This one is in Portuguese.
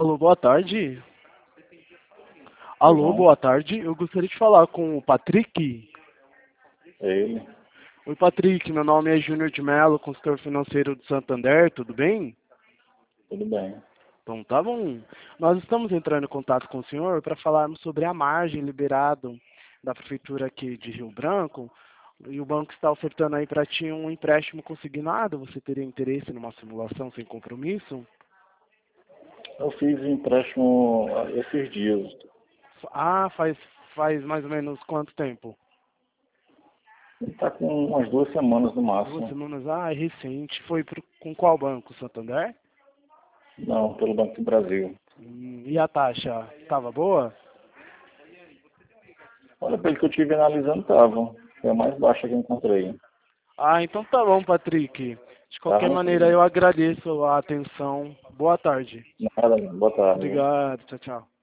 Alô, boa tarde. Pois Alô, não, boa tarde. Eu gostaria de falar com o Patrick. é ele. Oi, Patrick. Meu nome é Júnior de Mello, consultor financeiro do Santander. Tudo bem? Tudo bem. Então, tá bom. Nós estamos entrando em contato com o senhor para falarmos sobre a margem liberada da prefeitura aqui de Rio Branco. E o banco está ofertando aí para ti um empréstimo consignado. Você teria interesse numa simulação sem compromisso? Eu fiz empréstimo esses dias. Ah, faz mais ou menos quanto tempo? Está com umas 2 semanas no 2 máximo. semanas, é recente. Com qual banco? Santander? Não, pelo Banco do Brasil. E a taxa? Estava boa? Olha, pelo que eu estive analisando, estava. Foi a mais baixa que eu encontrei. Ah, então tá bom, Patrick. De qualquer Tá? maneira, eu agradeço a atenção. Boa tarde. Nada, boa tarde. Obrigado. Tchau, tchau.